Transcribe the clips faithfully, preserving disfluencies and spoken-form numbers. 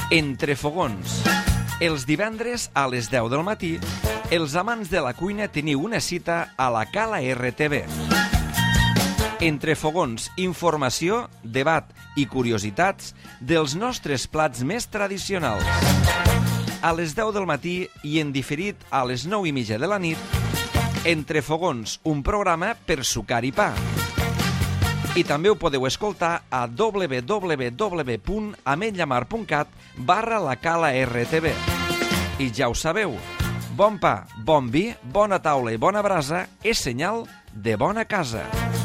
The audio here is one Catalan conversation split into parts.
Entre fogons. Els divendres a les deu del matí, els amants de la cuina teniu una cita a la Cala R T V. Entre fogons, informació, debat i curiositats dels nostres plats més tradicionals. A les deu del matí i en diferit a les nou i mitja de la nit, Entre fogons, un programa per sucar i pa. I també ho podeu escoltar a w w w punt ametlllamar punt cat barra la Cala R T V. I ja ho sabeu, bon pa, bon vi, bona taula i bona brasa és senyal de bona casa.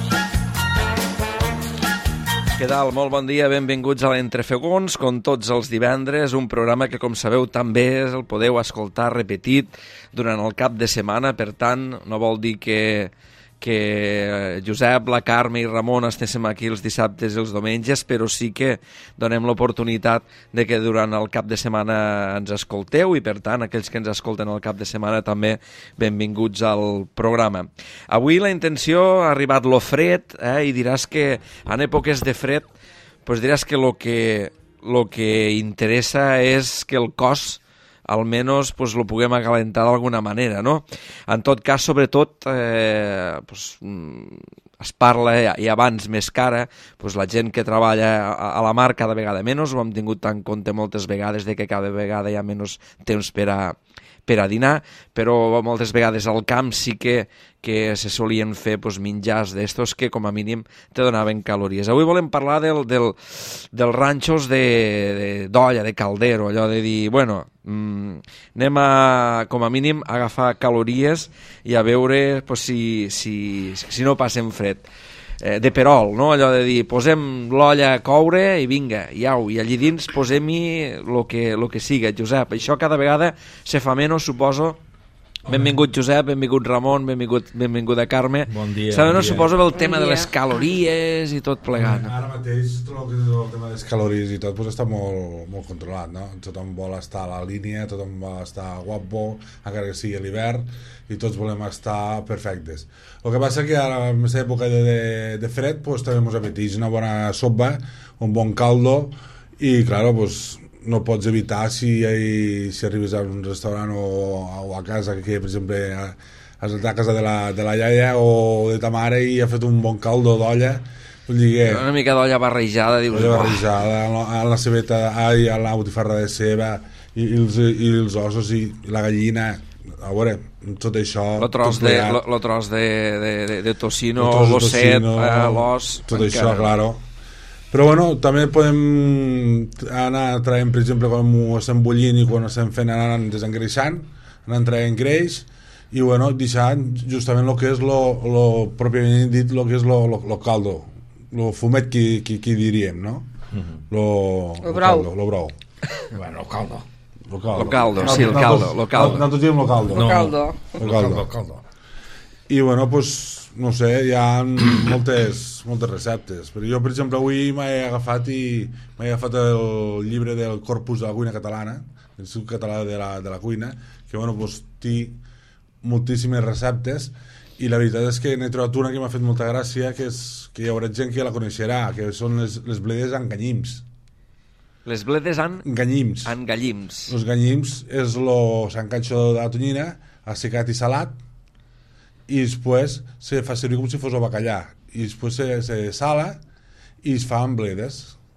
Què tal? Molt bon dia, benvinguts a l'Entre fogons, com tots els divendres, un programa que, com sabeu, també el podeu escoltar repetit durant el cap de setmana, per tant, no vol dir que... que Josep, la Carme i Ramon estéssim aquí els dissabtes i els diumenges, però sí que donem l'oportunitat de que durant el cap de setmana ens escolteu i, per tant, aquells que ens escolten el cap de setmana també benvinguts al programa. Avui la intenció ha arribat lo fred, eh, i diràs que en èpoques de fred pues diràs que el que, lo que interessa és que el cos almenys pues, lo puguem acalentar d'alguna manera, no? En tot cas, sobretot, eh, pues, es parla, i abans més que ara, pues, la gent que treballa a, a la mar cada vegada menys, ho hem tingut en compte moltes vegades de que cada vegada hi ha menys temps per a, per a dinar, però moltes vegades al camp sí que, que se solien fer pues, menjars d'estos que com a mínim te donaven calories. Avui volem parlar del, del, dels ranxos de, de, d'olla, de caldero, allò de dir, bueno, mmm, anem a, com a mínim, a agafar calories i a veure pues, si, si, si no passem fred. Eh, de perol, no? Allò de dir, posem l'olla a coure i vinga, iau, i allí dins posem-hi el que, lo que siga. Josep, això cada vegada se fa menys, suposo. Benvingut Josep, benvingut Ramon, benvingut, benvinguda Carme. Bon dia. Saben, bon no suposo el bon tema dia. de les calories i tot plegat. Ara mateix tot el, que és el tema de les calories i tot pues, està molt, molt controlat, no? Tothom vol estar a la línia, tothom vol estar guapo, encara que sigui l'hivern, i tots volem estar perfectes. El que passa que ara, en aquesta època de, de, de fred, pues, també ens apeteix una bona sopa, un bon caldo, i, claro, pues, no pots evitar si, si arribes a un restaurant o, o a casa, que per exemple has estat a casa de la, de la iaia o de ta mare i ha fet un bon caldo d'olla, vull dir que... Una mica d'olla barrejada, dius... Olla barrejada, a la cebeta, ai, a la botifarra de ceba, i, i, els, i els ossos, i la gallina, a veure, tot això... Lo tros, de, lo, lo tros de, de, de, de tocino, l'osset, eh, l'os... Tot encara. Això, claro. Però bueno, també podem anar traient, per exemple, quan ho estem bullint i quan ho estem fent, anar desengreixant, anar traient greix i bueno, deixant justament el que és lo, lo pròpiament dit, el que és lo, lo, lo caldo, lo fumet que, que, que diríem, no? Mm-hmm. Lo, lo brou. Caldo, lo brou. Bueno, el caldo. Lo caldo, lo caldo sí, el caldo. Lo caldo. Nosaltres diem lo caldo. Lo caldo. Lo caldo. caldo. I bueno, pues, no sé, hi ha moltes, moltes receptes. Però jo, per exemple, avui m'he agafat i m'he agafat el llibre del Corpus de la Cuina Catalana, l'Institut Català de la, de la Cuina, que bueno, pues, té moltíssimes receptes i la veritat és que n'he trobat una que m'ha fet molta gràcia, que, és, que hi haurà gent que la coneixerà, que són les, les bledes amb ganyims. Les bledes amb... Ganyims. Amb gallims. Els ganyims és el sancanxo de la tonyina, assecat i salat, i després se fa servir com si fos el bacallà, i després se, se sala i es fa amb bledes,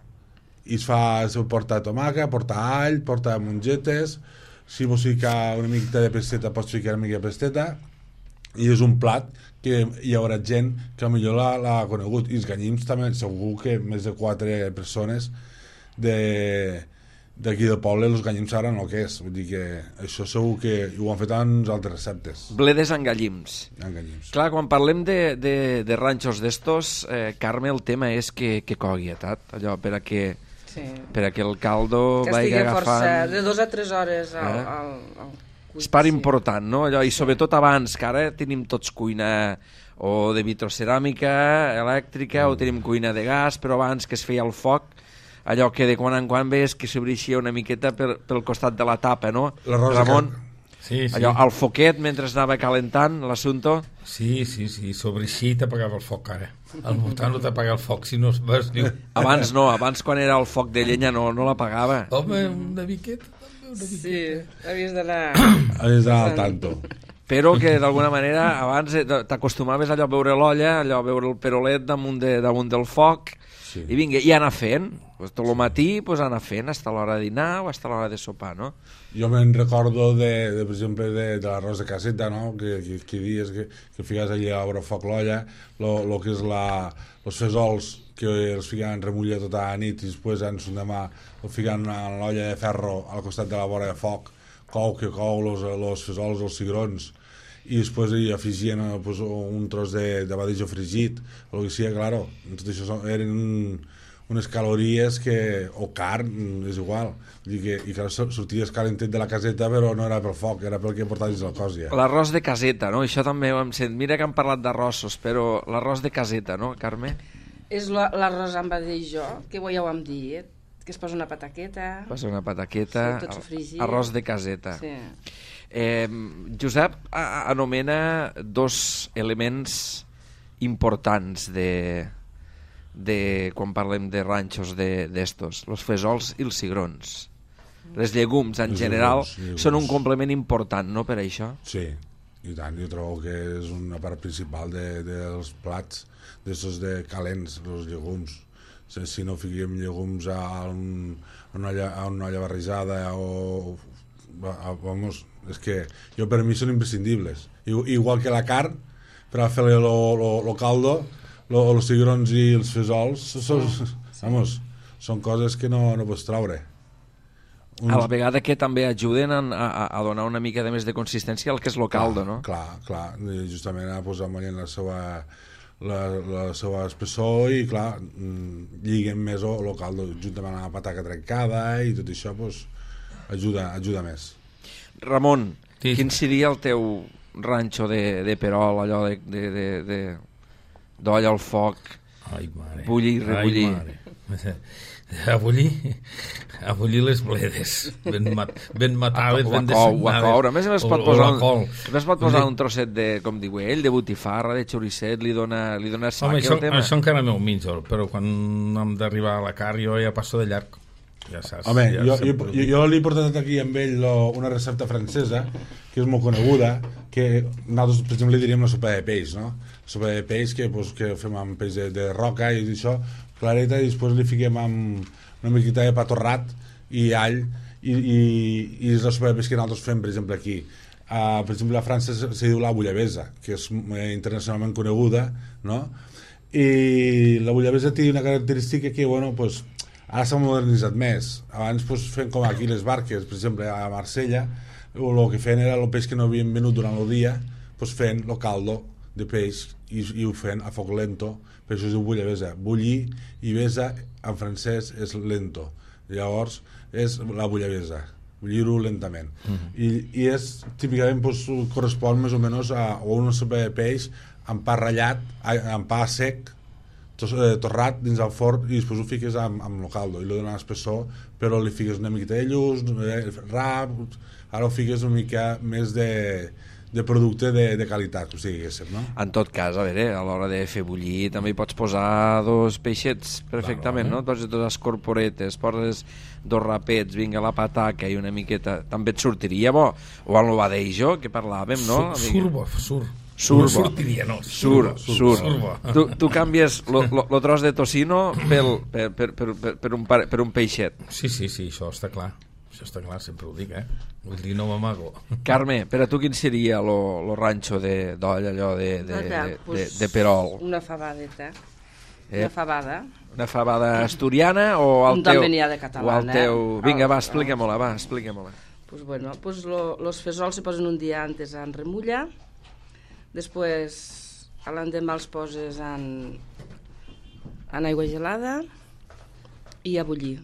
i es fa, se porta tomàquet, porta all, porta mongetes, si vols ficar una miqueta de pesteta pots ficar una mica de pesteta, i és un plat que hi haurà gent que potser l'ha conegut. I els ganyims també, segur que més de quatre persones de d'aquí del poble, els ganyims saben el que és, vull dir que això segur que ho han fet en altres receptes. Bledes amb gallims. En gallims. Clar, quan parlem de, de, de ranxos d'estos, eh, Carme, el tema és que, que cogui, etat, allò, per a que, sí. per a que el caldo que vagi agafant... força, de dos a tres hores al, eh? al, al cuit. És part sí. important, no? Allò, i sobretot abans, que ara tenim tots cuina o de vitroceràmica elèctrica, mm. o tenim cuina de gas, però abans que es feia el foc, allò que de quan en quan veies que s'obreixia una miqueta per, pel costat de la tapa, no? Ramon, sí, sí. allò, el foquet mentre anava calentant l'assumpte. Sí, sí, sí, s'obreixia i t'apagava el foc ara. El Montà no t'apaga el foc si no es vas ni... Abans no, abans quan era el foc de llenya no, no l'apagava. Home, una miqueta, també, una miqueta. Sí, havies d'anar... Havies d'anar al tanto. Però que d'alguna manera abans t'acostumaves allò a veure l'olla, allò a veure el perolet damunt, de, damunt del foc, sí. I vinga, i anar fent. Pues, tot el matí pues, anar fent, fins a l'hora de dinar o fins a l'hora de sopar, no? Jo me'n recordo, de, de, per exemple, de, de l'arròs de caseta, no? Que, que, que dies que, que fiques allà a veure foc l'olla, lo que és la, els fesols, que els fiquen remulla tota la nit i després en son demà el fiquen en l'olla de ferro al costat de la vora de foc, cou que cou, els fesols, els cigrons, i després hi afegien pues, un tros de, de badijo fregit, o el que sigui, claro, tot això són, eren unes calories que, o carn, és igual, i, que, i que sorties calentet de la caseta, però no era pel foc, era pel que portaves al cos ja. L'arròs de caseta, no? Això també ho hem sent. Mira que hem parlat d'arrossos, però l'arròs de caseta, no, Carme? És l'arròs amb badijo, que ja ho hem dit, que es posa una pataqueta... Posa una pataqueta, sí, tot sofregit. Arròs de caseta. Sí. Eh, Josep anomena dos elements importants de, de quan parlem de ranxos d'estos, els fesols i els cigrons. Les llegums, en les general, llegums, llegums. Són un complement important, no, per això? Sí, i tant, jo trobo que és una part principal de, dels plats, d'estos de calents, els llegums. Si no fiquem llegums a, un, a, una, olla, a una olla barrejada o... A, vamos, és que jo per mi són imprescindibles. Igual que la carn, per a fer el caldo, els cigrons i els fesols, són, vamos, són coses que no, no pots traure. Uns... A la vegada que també ajuden a, a, a donar una mica de més de consistència al que és el caldo, no? Clar, clar, justament a posar en la seva... La, la seva espessor i clar, lliguen més el caldo juntament amb la pataca trencada i tot això pues, ajuda, ajuda més. Ramon, sí. Quin seria el teu ranxo de, de perol, allò de, de, de, de, d'olla al foc, ai, mare. bullir i rebullir? Ai, mare. A bullir, a bullir les bledes ben, mat, ben matades, ben designades. A més, es pot posar, un, es pot posar Bullir. un trosset de, com diu ell, de botifarra, de xoricet, li dona, li dona sac. Home, això, el tema. això encara no ho menjo, però quan hem d'arribar a la car jo ja passo de llarg. Ja saps. Home, ja jo, jo, jo, jo li he portat aquí amb ell lo, una recepta francesa que és molt coneguda, que nosaltres, per exemple, li diríem la sopa de peix, no? La sopa de peix que, pues, que fem amb peix de, de roca i això, clareta, i després li fiquem amb una miqueta de pa torrat i all, i, i, i és la sopa de peix que nosaltres fem, per exemple, aquí. Uh, per exemple, a França se, se diu la bullabesa, que és eh, internacionalment coneguda, no? I la bullabesa té una característica que, bueno, pues, ara s'ha modernitzat més. Abans pues, fem com aquí les barques, per exemple, a Marsella, el que feien era el peix que no havien venut durant el dia, pues, fent el caldo de peix i, i ho fent a foc lento, per això es diu bullabesa. Bullir i besa en francès és lento, llavors és la bullabesa, bullir-ho lentament. Uh-huh. I, i és típicament pues, correspon més o menys a, a una sopa de peix amb pa ratllat, amb pa sec, tos, eh, torrat dins el forn, i després ho fiques amb, amb el caldo i li dones espessor, però li fiques una miqueta de lluç, eh, rap, ara ho fiques una mica més de de producte de, de qualitat, o sigui, no? En tot cas, a veure, a l'hora de fer bullir també hi pots posar dos peixets perfectament, claro, no? Et poses dues corporetes, poses dos rapets, vinga, la pataca i una miqueta, també et sortiria bo, o en el badejo que parlàvem, no? Sur, bo, sur. Sur, no sortiria, no. Sur, sur. sur, sur. Tu, tu canvies el tros de tocino pel, per, per, per, per, per, un, per un peixet. Sí, sí, sí, això està clar. Això està clar, sempre ho dic, eh? Vull dir, no m'amago. Carme, per a tu quin seria el ranxo d'olla, allò de, de, de, de, de perol? Una fabadeta. Eh? Una fabada. Una fabada asturiana o al teu... També n'hi ha de catalana. O al teu... Vinga, va, El- explica-me-la, va, explica-me-la. Pues bueno, pues lo, los fesols se posen un dia antes en remulla, després a l'endemà els poses en, en aigua gelada i a bullir.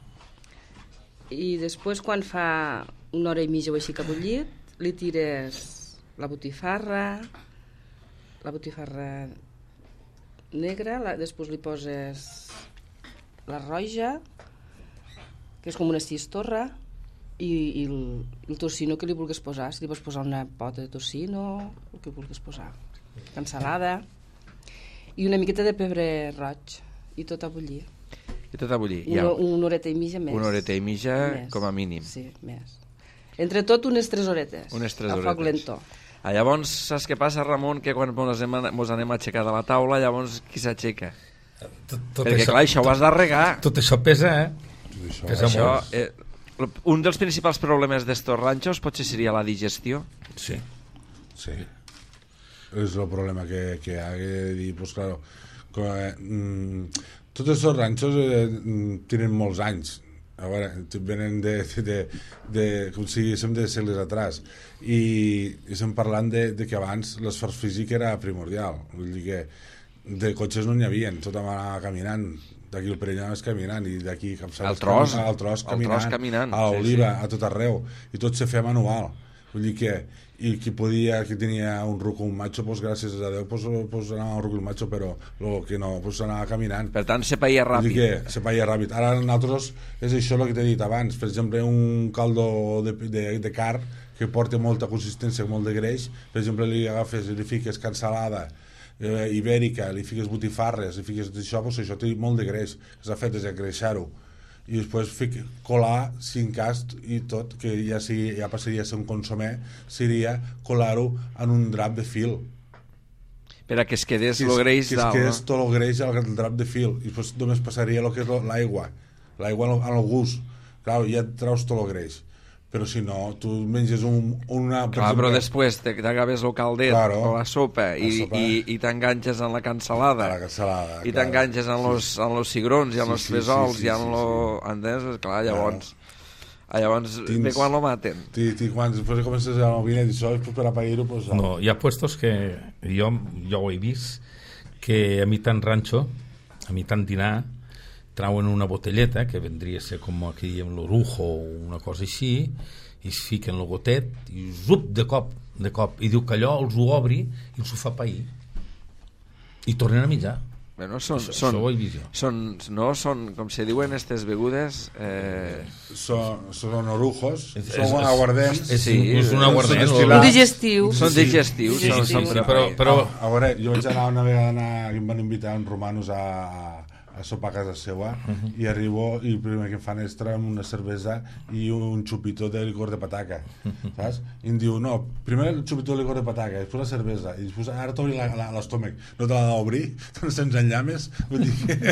I després, quan fa una hora i mitja o així que ha bullit, li tires la botifarra, la botifarra negra, la, després li poses la roja, que és com una cistorra, i, i el, el tocino que li vulguis posar. Si li vols posar una pota de tocino, el que vulguis posar. Ensalada. i una miqueta de pebre roig, i tot a bullir. I tot a bullir. Una, Ja. una horeta i mitja més. Una horeta i mitja Més. com a mínim. Sí, més. Entre tot unes tres horetes. Unes tres a horetes. foc lento. Ah, llavors, saps què passa, Ramon? Que quan mos anem, mos anem a aixecar de la taula, llavors qui s'aixeca? Tot, tot Perquè, clar, això ho has de regar. Tot això pesa, eh? Això, Pesa Això, molt. eh, un dels principals problemes d'estos ranxos potser seria la digestió. Sí. sí. És el problema que, que hi ha, que dir, pues claro, que, mm, tots aquests ranxos eh, mm, tenen molts anys. A veure, venen de, de, de, de com si diguéssim de segles atrás, i, i estem parlant de, de que abans l'esforç físic era primordial, vull dir que de cotxes no n'hi havia, tot anava caminant, d'aquí el Perellà anaves caminant, i d'aquí cap Al tros, al tros al caminant, tros caminant, a sí, l'Oliva, sí. a tot arreu, i tot se feia manual, vull dir que i qui podia, qui tenia un ruc o un macho, pues gràcies a Déu pues, pues anava un ruc o un macho, però el que no, pues anava caminant. Per tant, se paia Vull dir ràpid. que se paia ràpid. Ara nosaltres és això el que t'he dit abans, per exemple un caldo de, de, de carn que porta molta consistència, molt de greix, per exemple li agafes i li fiques cansalada eh, ibèrica, li fiques botifarres, li fiques això, pues això té molt de greix, que s'ha fet és engreixar-ho, i després fic, colar cinc cast i tot, que ja, sigui, ja passaria a ser un consomé, seria colar-ho en un drap de fil, Per a que es quedés que el greix que es dalt. quedés No? tot el greix al drap de fil, i després només passaria el que és l'aigua, l'aigua en el gust, clar, ja et traus tot el greix, però si no, tu menges un, una... per Clar, però exemple, després te- t'agafes el caldet Claro. o la sopa i, La sopa. i, i t'enganxes en la cansalada, a la cansalada, i clar. t'enganxes en los, en los cigrons i en Sí, los sí, fesols sí, sí, i en sí, lo... sí. Entens? Clar, llavors... Ah, llavors, Tins- ve quan lo maten. Ti, ti, quan després comences a morir i això, després per a pair-ho, pues, No, hi ha puestos que jo, jo ho he vist, que a mi tant ranxo, a mi tant dinar, trauen una botelleta, que vendria a ser com aquí amb l'orujo o una cosa així, i es fiquen el gotet i zup, de cop, de cop, i diu que allò els ho obri i els ho fa pair i tornen a menjar. Bueno, són, Això- són, això ho he vist jo. són, no, són, com se diuen aquestes begudes, eh, són, són orujos, És- són és- aguardents, És, Sí, és un són aguardent. destil·lats. Un digestiu. són digestius. Sí, són, sí, són sí, per a però- pair. però- a, a veure, jo vaig anar una vegada anar, i em van invitar uns romanos a, a, a sopar a casa seva, uh -huh. i arribo i el primer que em fan és treure una cervesa i un xupito de licor de pataca, saps? I em diu, no, primer el xupito de licor de pataca, després la cervesa, i després ara t'obri l'estómac, no te l'ha d'obrir, sense enllames, vull dir que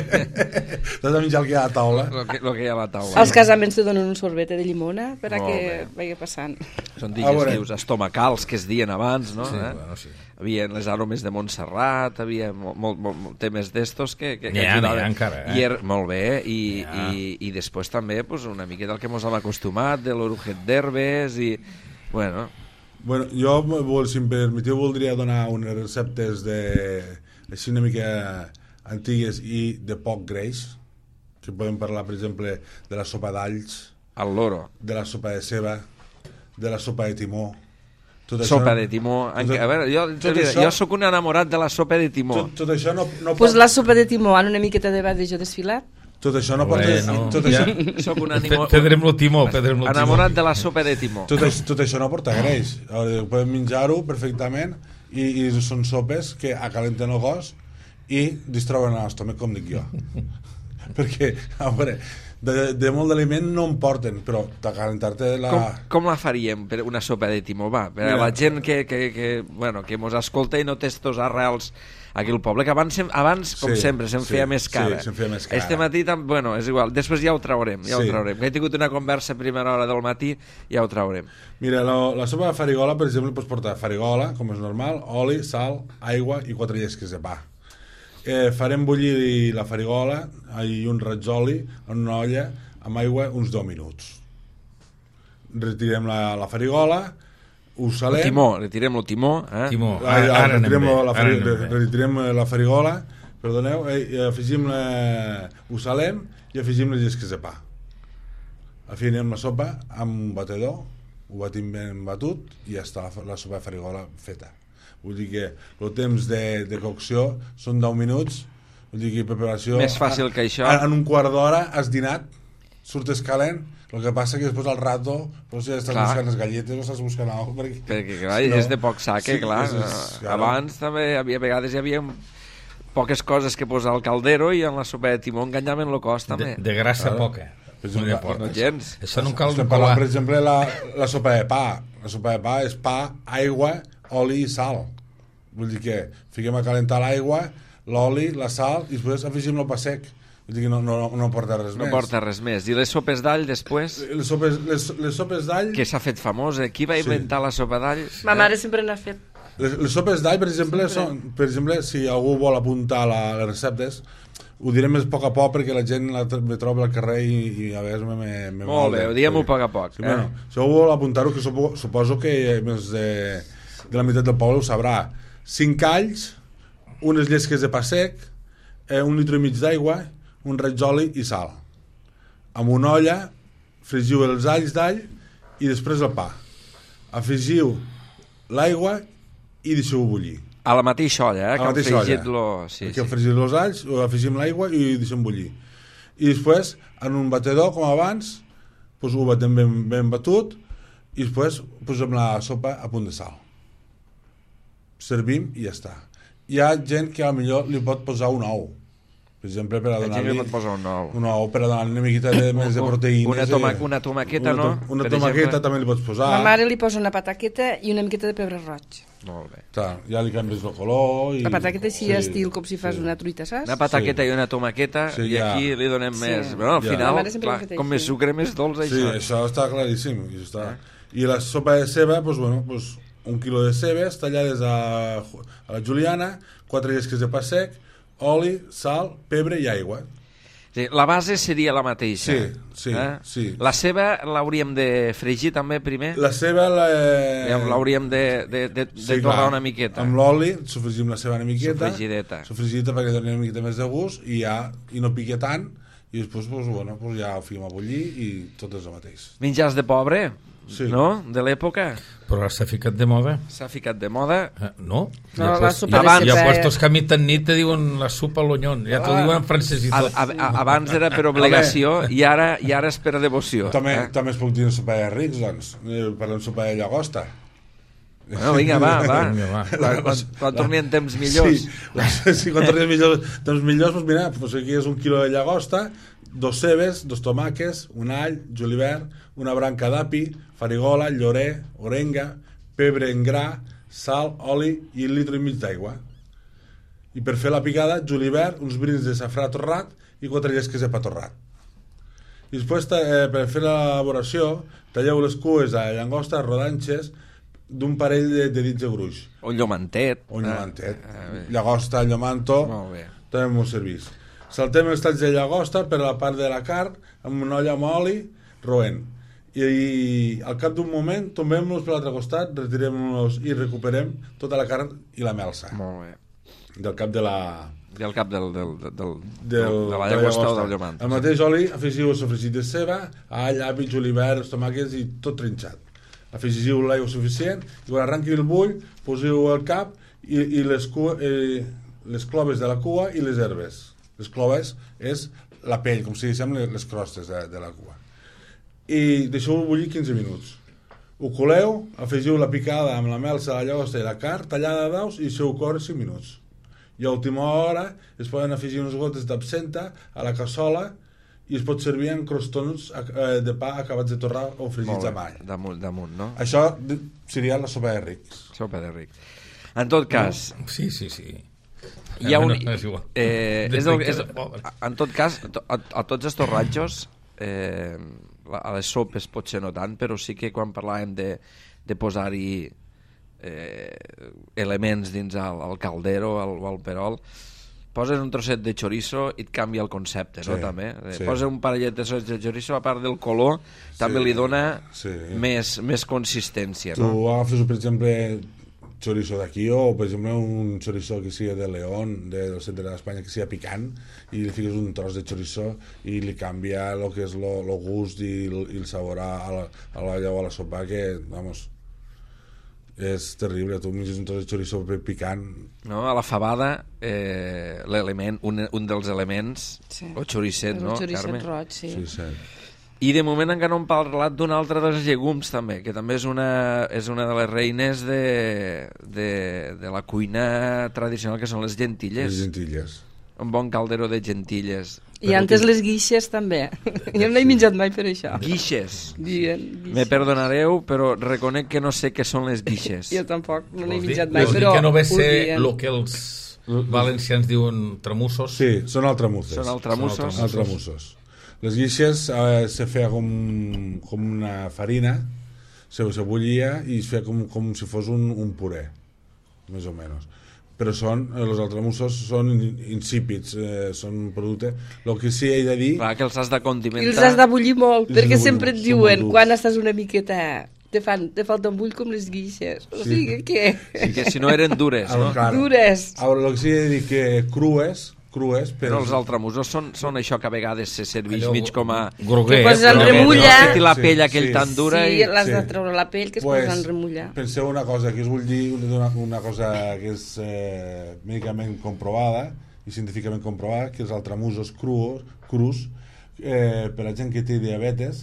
t'has de menjar el que hi ha a la taula. Lo que, lo que hi ha a la taula. Als casaments te donen un sorbete de llimona per a Molt que bé. vagi passant. Són A veure. digestius estomacals que es dien abans, no? Sí, eh? bueno, sí. Havia les aromes de Montserrat, havia molt, molt, molt temes d'estos que, que, que N'hi ha, ajudaven. n'hi ha encara, eh? I er, molt bé, i, N'hi ha. i, i després també pues, una miqueta el que ens hem acostumat, de l'orujet d'herbes, i bueno, Bueno, jo, vol- si em permetiu, voldria donar unes receptes de, així una mica antigues i de poc greix, que podem parlar, per exemple, de la sopa d'alls, al loro. de la sopa de ceba, de la sopa de timó. Tot Sopa de timó. En, tot- a veure, jo, tot mira, això- jo sóc un enamorat de la sopa de timó. Tot, tot això no, no Pues pot... la sopa de timó amb una miqueta de badejo desfilat. Tot això no pot... Bueno, tot, ja. això, Sóc un Pe- animo... Pedrem lo timó, pedrem lo timó. enamorat de la sopa de timó. tot, això, tot això no porta greix. Ara, podem menjar-ho perfectament i, i són sopes que acalenten el gos i distreuen l'estómac, com dic jo. Perquè, a veure, de, de molt d'aliment no en porten, però d'acalentar-te la... Com, com la faríem per una sopa de timó? Va, per a Mira. la gent que, que, que, bueno, que mos escolta i no té estos arrels aquí al poble, que abans, sem- abans com Sí, sempre, se'n sí, feia més sí, cara. se'n feia més cara. Este matí, tam, bueno, és igual, després ja ho traurem, ja Sí. ho traurem. Que he tingut una conversa a primera hora del matí, ja ho traurem. Mira, la, la sopa de farigola, per exemple, pots portar farigola, com és normal, oli, sal, aigua i quatre llesques de pa. Eh, farem bullir la farigola i un raig d'oli en una olla amb aigua uns deu minuts. Retirem la, la farigola, ho El salem... timó, retirem el timó. Eh? Timó. La, Ara, la, ara anem retirem, bé, la, ara fari, anem bé. retirem la farigola, perdoneu, eh, i afegim la, ho salem i afegim les llesques de pa. Afinem la sopa amb un batedor, ho batim ben batut i ja està la, la sopa de farigola feta. Vull dir que el temps de, de cocció són deu minuts, vull dir que preparació... Més fàcil que això. En un quart d'hora has dinat, surtes calent, el que passa que després al rato doncs ja estàs Clar. buscant les galletes o estàs buscant alguna cosa, perquè... Perquè, clar, si és de poc saque, sí, clar. és- és- claro. Abans també, havia vegades hi havia poques coses que posar al caldero i en la sopa de timó enganyaven el cos també. De, de grassa Claro. poca. Per exemple, No, No gens. això no cal Estem parlant, colar. per exemple, la, la sopa de pa. La sopa de pa és pa, aigua, oli i sal. Vull dir que fiquem a calentar l'aigua, l'oli, la sal, i després afegim el pa sec. Vull dir que no, no, no porta res No més. porta res més. I les sopes d'all després, Les sopes, les, les sopes d'all... que s'ha fet famosa. Qui va Sí. inventar la sopa d'all? Ma mare sempre n'ha fet. Les, les sopes d'all, per exemple, són, per exemple, si algú vol apuntar la, les receptes, ho diré més a poc a poc perquè la gent la, me troba al carrer i, i a vegades me, me, me Molt bé, malda. ho diem-ho a Perquè- poc a poc. Sí, Eh? bueno, si algú vol apuntar-ho, que supo, suposo que més de, de la meitat del poble ho sabrà. Cinc alls, unes llesques de pa sec, eh, un litre i mig d'aigua, un raig d'oli i sal. Amb una olla fregiu els alls d'all i després el pa. Afegiu l'aigua i deixeu-ho bullir. A la mateixa olla, eh? A Que la han mateixa fregit olla. lo... Sí, Perquè sí. fregim els alls, ho afegim l'aigua i ho deixem bullir. I després, en un batedor, com abans, doncs ho batem ben, ben batut i després posem la sopa a punt de sal. Servim i ja està. Hi ha gent que a millor li pot posar un ou, per exemple, per a La gent donar-li li pot posar un ou. un ou per a donar-li una miqueta de, més de proteïnes. Una toma- i- una tomaqueta, una, no? to- Una Per tomaqueta exemple. també li pots posar. Ma mare li posa una pataqueta i una miqueta de pebre roig. Molt bé. Clar, ja li canvies el color. I... La pataqueta així estil com si fas una truita, saps? Una pataqueta Sí. i una tomaqueta Sí, i ja. aquí li donem Sí. més. Bueno, al Ja. final, Ma mare sempre clar, l'ha fet com així. més sucre, més dolç, Sí, això. això està claríssim. I, està. I la sopa de ceba, doncs, bueno, doncs, un quilo de cebes tallades a, a la juliana, quatre llesques de pa sec, oli, sal, pebre i aigua. Sí, la base seria la mateixa. Sí, sí, sí. La ceba l'hauríem de fregir també primer? La ceba la, Eh, L'hauríem de, de, de, de sí, torrar clar, una miqueta. Amb l'oli sofregim la ceba una miqueta. Sofregideta. Sofregideta perquè doni una miqueta més de gust i, ja, i no pique tant. I després doncs, bueno, doncs ja ho fiquem a bullir i tot és el mateix. Menjars de pobre, Sí. no? De l'època. Però ara s'ha ficat de moda. S'ha ficat de moda. Eh, no? No, Hi ha la puest- sopa hi de ha- hi ha ceba- puestos que a mitad nit te diuen la sopa al oñón. Ja t'ho diuen en francès i A, tot. a, a, abans era per obligació i ara i ara és per devoció. També, Eh? també es pot dir sopa de rics, doncs. Eh, Parlem sopa de llagosta. Bueno, vinga, va, va. Vinga, va. Quan, quan, quan torni en temps millors. Sí, la- sí quan tornis millors, temps millors, doncs mira, doncs aquí és un quilo de llagosta, dos cebes, dos tomàquets, un all, julivert, una branca d'api, farigola, llorer, orenga, pebre en gra, sal, oli i un litre i mig d'aigua. I per fer la picada, julivert, uns brins de safrà torrat i quatre llesques de pa torrat. I després, ta- eh, per fer l'elaboració, talleu les cues a llagosta, rodanxes, d'un parell de, de dits de gruix. O llomantet. O llomantet. Ah, bé. Llagosta, llomanto, Molt bé. també m'ho servís. Saltem els talls de llagosta per la part de la carn amb una olla amb oli roent. I, i al cap d'un moment tombem-los per l'altre costat, retirem-los i recuperem tota la carn i la melsa Molt bé. del cap de la, Del cap del, del, del, del, del, de la llagosta o del llomant. Al mateix oli afegiu el sofregit de ceba, all, api, julivert, els tomàquets i tot trinxat. Afegiu l'aigua suficient i quan arranqui el bull poseu el cap i, i les, cua, eh, les cloves de la cua i les herbes. Les cloves és la pell, com si diguéssim les, les crostes de, de la cua. I deixeu-ho bullir quinze minuts. Ho coleu, afegiu la picada amb la melsa, la llagosta i la carn, tallada a daus i deixeu córrer cinc minuts. I a última hora es poden afegir unes gotes d'absenta a la cassola i es pot servir en crostons eh, de pa acabats de torrar o fregits amb all. Damunt, damunt, no? Això de- seria la sopa de rics. Sopa de ric. En tot cas, Sí, sí, sí. hi ha un... No, no, és igual. Eh, De és el, ric és, de pobre. en tot cas, a, a tots estos ranxos, eh, a les sopes potser no tant, però sí que quan parlàvem de, de posar-hi eh, elements dins el, el caldero o el, o el perol, poses un trosset de chorizo i et canvia el concepte, no? Sí, També. Eh, sí. Poses un parellet de trossets de chorizo, a part del color, també li dona sí. més, més consistència, Tu no? agafes, per exemple, chorizo d'aquí o, per exemple, un chorizo que sigui de León, de, del centre d'Espanya, que sigui picant, i li fiques un tros de chorizo i li canvia el que és el gust i el, i el sabor a la, a la olla o a la sopa, que, vamos, és terrible. Tu menges un tros de chorizo picant. No? A la fabada, eh, l'element, un, un dels elements, Sí. o xoricet, És no, un xoricet Carme? roig, sí. Sí, sí. I de moment encara no hem parlat d'un altre dels llegums també, que també és una, és una de les reines de, de, de la cuina tradicional, que són les gentilles. Les gentilles. Un bon caldero de gentilles. I antes les guixes també. Jo no l'he menjat mai per això. Guixes. Dien, Me perdonareu, però reconec que no sé què són les guixes. Jo tampoc, no l'he Vols dir- menjat mai, vols dir però que no ve ho ser dien. el que els valencians diuen tramussos? Sí, són altramusses. Són altramussos. Són altramussos. Les guixes eh, se feia com, com una farina, se, se bullia i es feia com, com si fos un, un puré, més o menys. Però són, els altramussos són insípids, eh, són producte. El que sí he de dir... Clar, que els has de I condimentar. els has de bullir molt, Els has de perquè bullir sempre et molt, són diuen, molt durs. quan estàs una miqueta... Te, fan, te falta un bull com les guixes. O Sí. sigui, què? Sí, que si no eren dures, Ara, no? clar, Dures. Ara, el que sí he de dir que crues, crues, Però però... els altramussos són, són això que a vegades se serveix Allò mig com a... groguer, Que poses en però- remulla. No? Que té la Sí, pell aquell sí. tan dura Sí, i... l'has de sí. treure la pell, que es Pues, posa en remullar. Penseu una cosa, que us vull dir una, una cosa que és eh, mèdicament comprovada i científicament comprovada, que els altramussos crus, crus eh, per la gent que té diabetes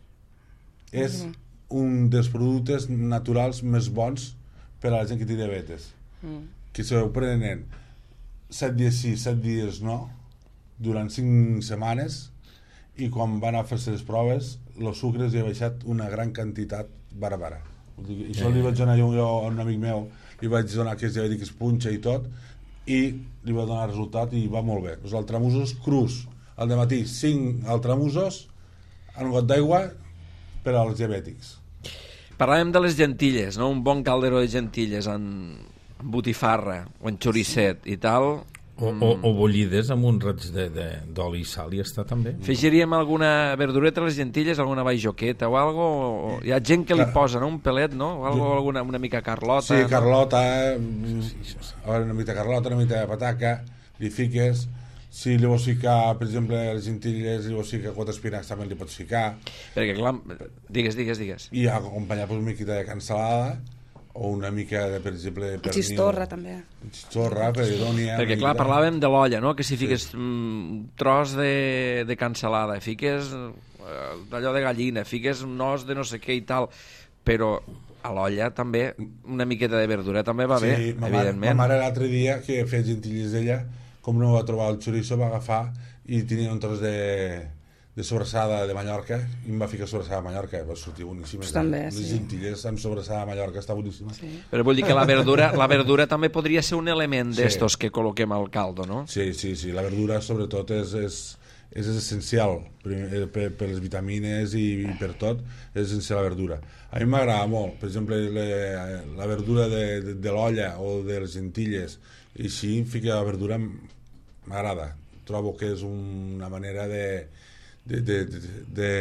és Mm. un dels productes naturals més bons per a la gent que té diabetes. Mm. Que se ho prenen set dies sí, set dies no, durant cinc setmanes, i quan van a fer-se les proves, els sucres hi ha baixat una gran quantitat bàrbara. Vull dir, I això li vaig donar jo, jo a un amic meu, li vaig donar que és diabètic, es punxa i tot, i li va donar resultat i va molt bé. Els altramussos crus, al dematí, cinc altramussos en un got d'aigua per als diabètics. Parlàvem de les gentilles, no? Un bon caldero de gentilles en botifarra o en xoricet i tal. O, o, o bullides amb un raig de- de- d'oli i sal i està també. Afegiríem alguna verdureta a les gentilles, alguna bajoqueta o algo? O... Hi ha gent que li Clar. posa, no? Un pelet, no? O algo, alguna, una mica carlota. Sí, no? carlota, mm, a veure, una mica de carlota, una mica de pataca, li fiques. Si li vols ficar, per exemple, les gentilles, li vols ficar quatre espinacs, també li pots ficar. Perquè, clar, digues, digues, digues. I acompanyar pues, una miqueta de cansalada, o una mica de, per exemple, pernil. Xistorra, també. Xistorra, peridònia... Perquè, una clar, miqueta. parlàvem de l'olla, no? Que si fiques mm, un tros de, de cansalada, fiques eh, d'allò de gallina, fiques un os de no sé què i tal, però a l'olla també una miqueta de verdura també va bé, Sí, ma mare, evidentment. ma mare l'altre dia, que feia gentilles d'ella, com no va trobar el xoriço, va agafar i tenia un tros de, de sobrassada de Mallorca i em va ficar sobrassada de Mallorca, va sortir boníssima. Pues també, Les sí. gentilles amb sobrassada de Mallorca està boníssima. Sí, Però vull dir que la verdura, la verdura també podria ser un element Sí. d'estos que col·loquem al caldo, no? sí, sí, sí. La verdura sobretot és, és, és essencial per, per, per les vitamines i, i per tot, és essencial la verdura. A mi m'agrada molt, per exemple, le, la verdura de, de, de l'olla o de les gentilles, i així fica la verdura, m'agrada. Trobo que és una manera de, de, de, de, de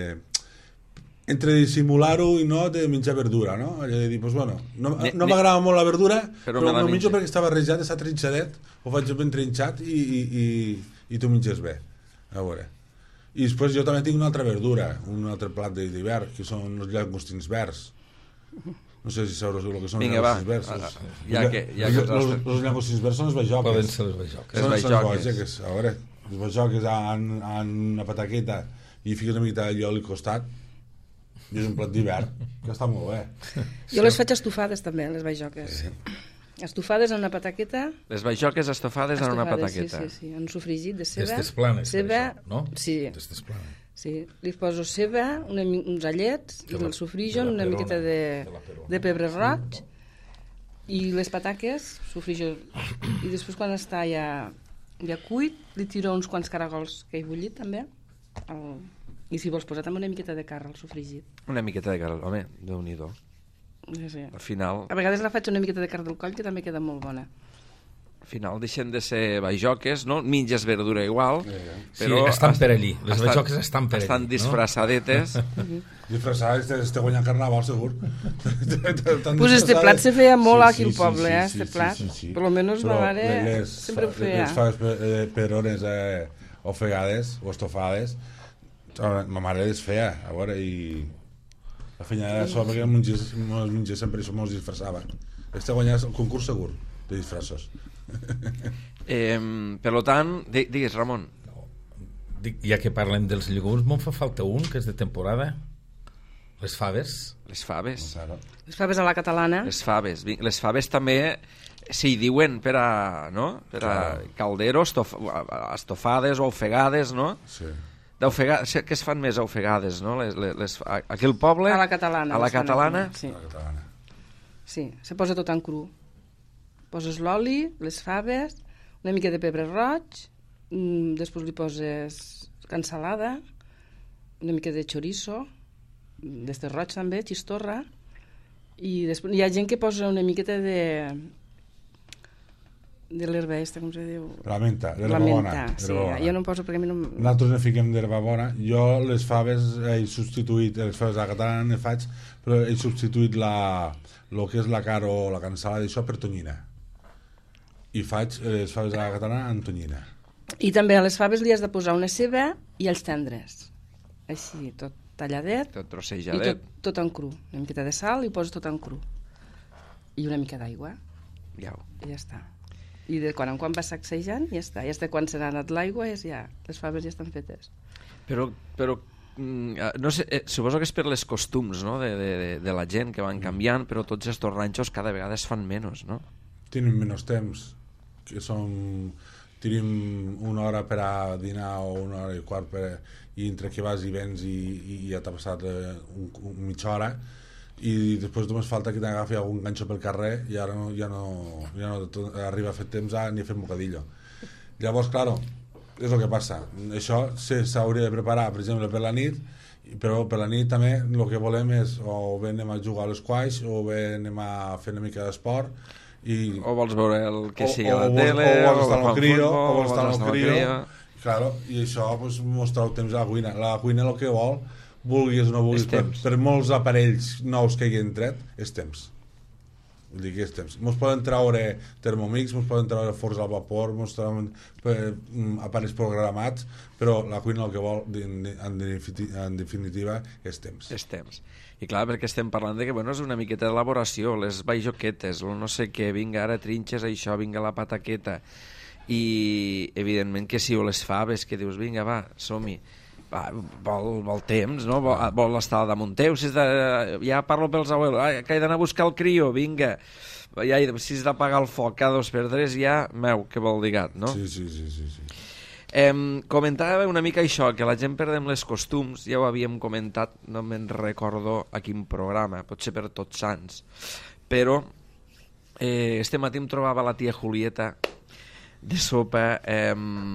entre dissimular-ho i no de menjar verdura, no? Allò de dir, pues, bueno, no, Ne- no ne- m'agrada molt la verdura, però però, me la no menjo menjo. perquè està barrejat, està trinxadet, ho faig ben trinxat i, i, i, i t'ho menges bé. A veure. I després jo també tinc una altra verdura, un altre plat d'hivern, que són els llagostins verds. No sé si sabreu el que són Vinga, els va. llagostins verds. Ah, Els- ah, ja que- ja que els, els has els, fet. els llagostins verds són els bajoques. Poden ser les bajoques. Les Són, són bajoques. bajoques. A veure, les bajoques en, en una pataqueta i fiques una mica de oli al costat, i és un plat d'hivern, que està molt bé. Jo les faig estufades també, les bajoques. Estufades en una pataqueta. Les bajoques estofades en una Estufades, pataqueta. Sí, sí, sí, en sofregit de ceba. D'estes planes, ceba, això, no? Sí, D'estes planes. sí. Li poso ceba, una, mi- uns allets, De i la- el sofrijo, de la una perona, miqueta de, de la perona. de pebre roig, i les pataques, sofrijo. I després quan està ja, ja cuit, li tiro uns quants caragols que he bullit també. El... I si vols posar també una miqueta de carn al sofregit. Una miqueta de carn, home, déu-n'hi-do. Sí, sí. Al final, A vegades la faig una miqueta de carn del coll, que també queda molt bona. al final deixen de ser bajoques, no? Menges verdura igual, Sí, però... estan est- per allí. Les bajoques estan per allí. Estan disfrazzadetes. Disfressades, este, este guanyant carnaval, segur. Pues este plat se feia molt aquí al poble, eh, este plat. Per lo menos ma Però mare les, sempre ho feia. Les faves eh, perones eh, ofegades o estofades, ma mare les feia, a veure, i la feina era això, perquè mengés, mengés sempre això mos disfressava. Este guanyar el concurs segur de disfressos. Eh, per lo tant, di- digues, Ramon. dic, ja que parlem dels llegums, me'n fa falta un, que és de temporada. Les faves. Les faves. Les faves a la catalana. Les faves. Les faves també s'hi diuen per a, no? Per a caldero, estof, estofades o ofegades, no? Sí. Què es fan més ofegades, no? Les, les, les, aquí al poble... A la catalana. A la catalana? Sí. A la catalana. Sí, se posa tot en cru. Poses l'oli, les faves, una mica de pebre roig, després li poses cansalada, una mica de chorizo, d'este roig també, xistorra, i després hi ha gent que posa una miqueta de de l'herba esta, com se diu? La menta, l'herba la bona. menta, sí, bona. Jo no em poso perquè a mi no... Nosaltres ne fiquem d'herba bona. Jo les faves he substituït, les faves a la catalana ne faig, però he substituït la, el que és la caro o la cansalada d'això per tonyina. I faig les faves a la catalana amb tonyina. I també a les faves li has de posar una ceba i els tendres. Així, tot talladet. Tot trossejadet. I tot, tot en cru. Una miqueta de sal i poses tot en cru. I una mica d'aigua. Ja. I ja està. I de quan en quan va sacsejant, ja està. Ja està quan se n'ha anat l'aigua, ja, les faves ja estan fetes. Però, però no sé, eh, suposo que és per les costums, no? de, de, de la gent que van canviant, però tots estos ranxos cada vegada es fan menys, no? Tenen menys temps, que som... Tenim una hora per a dinar o una hora i quart per, i entre que vas i vens i, i ja t'ha passat eh, un, un, mitja hora i després només falta que t'agafi algun ganxo pel carrer i ara no, ja no, ja no tot, arriba a fer temps a, ni a fer un bocadillo. Llavors, claro, és el que passa. Això s'hauria de preparar, per exemple, per la nit, però per la nit també el que volem és o bé anem a jugar a l'esquaix o bé anem a fer una mica d'esport. I, o vols veure el que sigui o, a la o tele o vols estar al crio futbol, o vols estar al crio, crio. Claro, i això pues, mostra el temps a la cuina. La cuina el que vol, vulguis o no vulguis, per, per molts aparells nous que hagin tret, és temps. Vull dir que és temps. Mos poden traure Thermomix, mos poden traure forns al vapor, mos trauen per, aparells programats, però la cuina el que vol, en, en definitiva, és temps. És temps. I clar, perquè estem parlant de que bueno, és una miqueta d'elaboració, les bajoquetes, el no sé què, vinga, ara trinxes això, vinga la pataqueta, i evidentment que si o les faves, que dius, vinga, va, som-hi, va, vol, vol temps, no? Vol, vol estar damunt teu, si és de, ja parlo pels abuelos, ah, que he d'anar a buscar el crio, vinga, ja, si és d'apagar el foc cada dos per tres, ja, meu, que vol dir gat, no? Sí, sí, sí, sí, sí. Eh, comentava una mica això, que la gent perdem les costums, ja ho havíem comentat, no me'n recordo a quin programa, potser per Tots Sants, però eh, este matí em trobava la tia Julieta de sopa... Eh,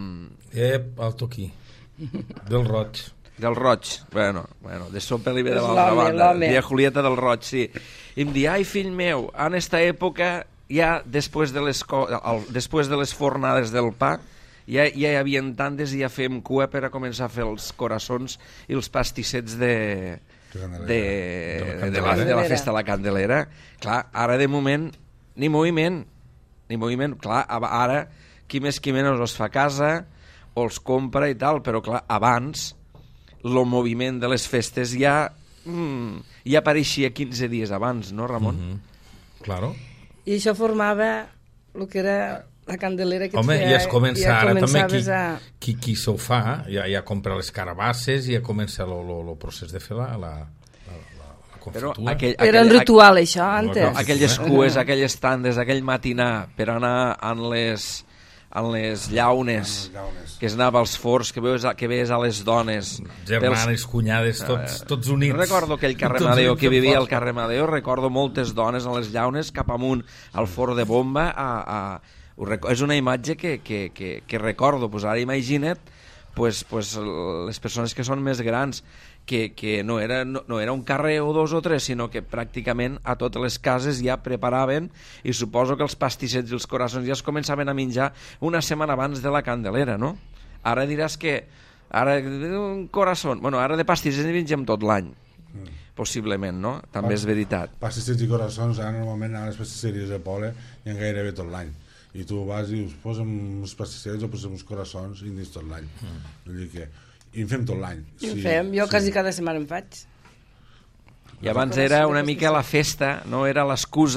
Ep, alto aquí, del roig. Del roig, bueno, bueno de sopa li ve de l'altra banda, tia Julieta del roig, sí. I em dia, ai fill meu, en esta època, ja després de les, el, després de les fornades del pa, ja, ja hi havia tantes i ja fèiem cua per a començar a fer els coraçons i els pastissets de, de, de, de, la, de la festa de la Candelera. Clar, ara de moment ni moviment, ni moviment. Clar, ara qui més qui menys els fa a casa o els compra i tal, però clar, abans el moviment de les festes ja, mm, ja apareixia quinze dies abans, no, Ramon? Mm-hmm. Claro. I això formava el que era la Candelera que home, et feia, ja es comença ja ara també qui, a... qui, qui s'ho fa ja, ja compra les carabasses i ja comença el procés de fer la, la, la, la, la confitura. Però aquell, aquell, era un ritual aquell, això antes. No, aquelles cues, aquelles tandes, aquell matinar per anar en les, en les llaunes, que es anava als forns, que veus, que veies a les dones germanes, pels... cunyades, tots, tots units. Recordo aquell carrer Madeo, que vivia al carrer Madeo, recordo moltes dones a les llaunes cap amunt al forn de bomba a, a és una imatge que, que, que, que recordo, pues ara imagina't pues, pues, les persones que són més grans, que, que no, era, no, no era un carrer o dos o tres, sinó que pràcticament a totes les cases ja preparaven, i suposo que els pastissets i els coraçons ja es començaven a menjar una setmana abans de la Candelera, no? Ara diràs que ara un coraçó, bueno, ara de pastissets en mengem tot l'any, mm. possiblement, no? També Pas, és veritat. Pastissets i coraçons, ara normalment a les pastisseries de poble hi ha gairebé tot l'any. I tu vas i us posem uns pastissets o posem uns coraçons i dins tot l'any. Mm. Vull dir que... I en fem tot l'any. I en sí, fem, jo sí. Quasi cada setmana en faig. I abans era una mica la festa, no? Era l'excusa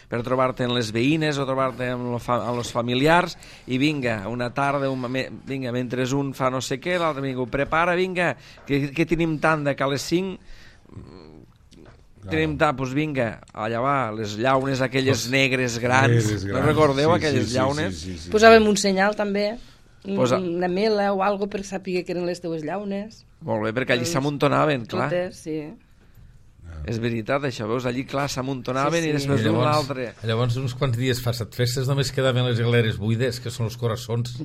per trobar-te amb les veïnes o trobar-te amb los fa amb els familiars, i vinga, una tarda, un, vinga, mentre un fa no sé què, l'altre vinga, ho prepara, vinga, que, que tenim tant de que a les cinc tenim tant, doncs vinga, allà va, les llaunes aquelles negres grans, negres grans. No recordeu sí, aquelles sí, llaunes? Sí, sí, sí, sí. Posàvem un senyal també, Posa... una mela o algo per saber que eren les teues llaunes. Molt bé, perquè allí s'amuntonaven, clar. Totes, sí. És veritat, això, veus, allí, clar, s'amuntonaven sí, sí. i després d'un l'altre. Llavors, uns quants dies fa set festes, només quedaven les galeres buides, que són els coraçons.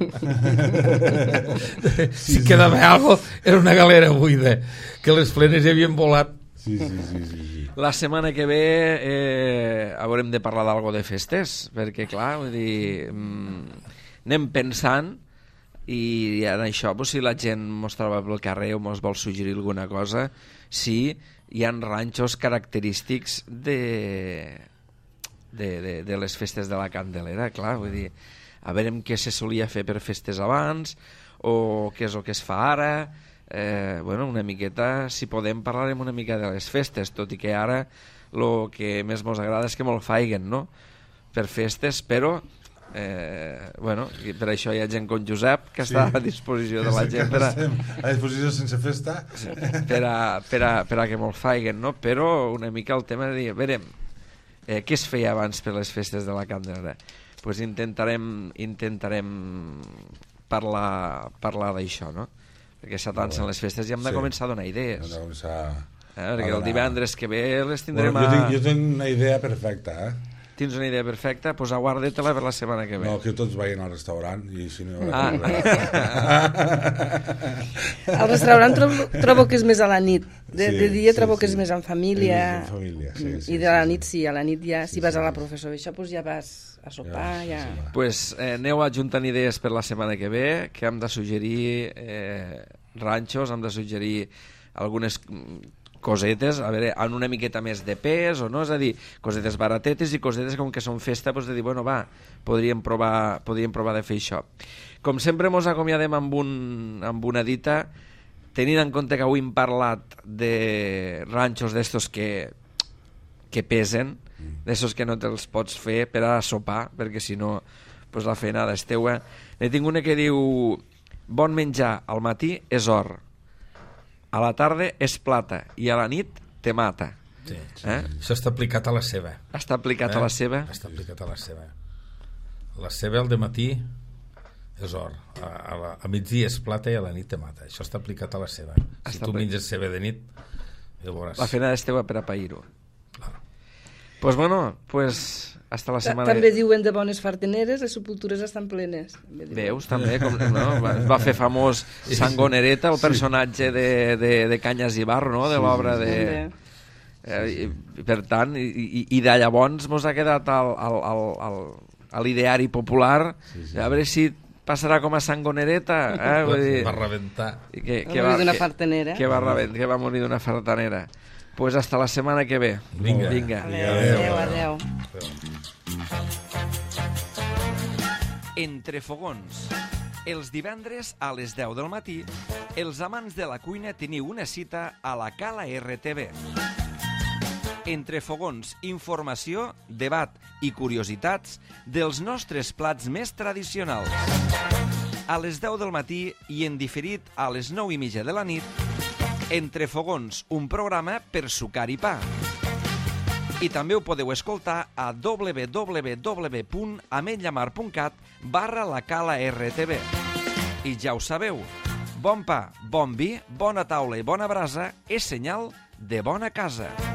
Si quedava algo, era una galera buida, que les plenes hi havien volat. Sí, sí, sí, sí, sí. La setmana que ve eh, haurem de parlar d'algo de festes, perquè, clar, vull dir... Mm, anem pensant i en això, pues, si la gent mos troba pel carrer o mos vol suggerir alguna cosa, sí, hi ha ranxos característics de, de, de, de les festes de la Candelera, clar, vull dir, a veure què se solia fer per festes abans o què és el que es fa ara, eh, bueno, una miqueta, si podem parlarem una mica de les festes, tot i que ara el que més mos agrada és que molt faiguen, no?, per festes, però Eh, bueno, per això hi ha gent com Josep que sí. està a disposició de la gent per a, a disposició sense festa per a, per a, per a que molt faiguen, no? Però una mica el tema de dir, a veure, eh, què es feia abans per les festes de la Candelera? Pues intentarem intentarem parlar parlar d'això, no? Perquè s'atancen les festes i hem de sí. començar a donar idees, hem de començar eh, perquè el divendres que ve les tindrem bueno, jo, tinc, a... jo tinc una idea perfecta, eh? Tens una idea perfecta? Doncs pues aguarda-te-la per la setmana que ve. No, que tots vagin al restaurant i si no... Ah. Al restaurant trobo, trobo que és més a la nit. De, sí, de dia trobo sí, que és sí. més en família. En família sí, sí, I de la nit sí, a la nit ja, sí, si vas sí. a la professora, això doncs ja vas a sopar. Ja, ja. Sí, sí. Pues eh, aneu ajuntant idees per la setmana que ve, que hem de suggerir eh, ranxos, hem de suggerir algunes cosetes, a veure, en una miqueta més de pes o no, és a dir, cosetes baratetes i cosetes com que són festa, doncs de dir, bueno, va, podríem provar, podríem provar de fer això. Com sempre mos acomiadem amb, un, amb una dita, tenint en compte que avui hem parlat de ranxos d'estos que, que pesen, d'estos que no te'ls pots fer per a sopar, perquè si no, pues la feinada és teua. Ne tinc una que diu, bon menjar al matí és or, a la tarda és plata i a la nit te mata. Sí, sí. Eh? Això està aplicat a la seva. Està aplicat eh? a la seva? Està aplicat a la seva. La seva al dematí és or, a, a, la, a migdia és plata i a la nit te mata. Això està aplicat a la seva. Si està tu menges ceba de nit, ja veuràs. La feina és teua per a pair-ho. Claro. Pues bueno, pues hasta la setmana... També diuen de bones fartaneres, les sepultures estan plenes. Veus, també, com, no? va, va fer famós Sangonereta, el personatge de, de, de Canyes i Barro, no? De sí, l'obra de... Eh, i, per tant, i, i, i de llavors mos ha quedat al, al, al, al, a l'ideari popular, sí, sí. A veure si passarà com a Sangonereta. Eh? Vull dir, va rebentar. Que, que va morir d'una fartanera. Que va, que va morir d'una fartanera. Pues hasta la setmana que ve. Vinga. Vinga. Adéu, adéu. Entre fogons. Els divendres a les deu del matí, els amants de la cuina teniu una cita a la Cala R T V. Entre fogons, informació, debat i curiositats dels nostres plats més tradicionals. A les deu del matí i en diferit a les nou i mitja de la nit, Entre fogons, un programa per sucar i pa. I també ho podeu escoltar a w w w punt ametlllamar punt cat barra la Cala R T V. I ja ho sabeu, bon pa, bon vi, bona taula i bona brasa és senyal de bona casa.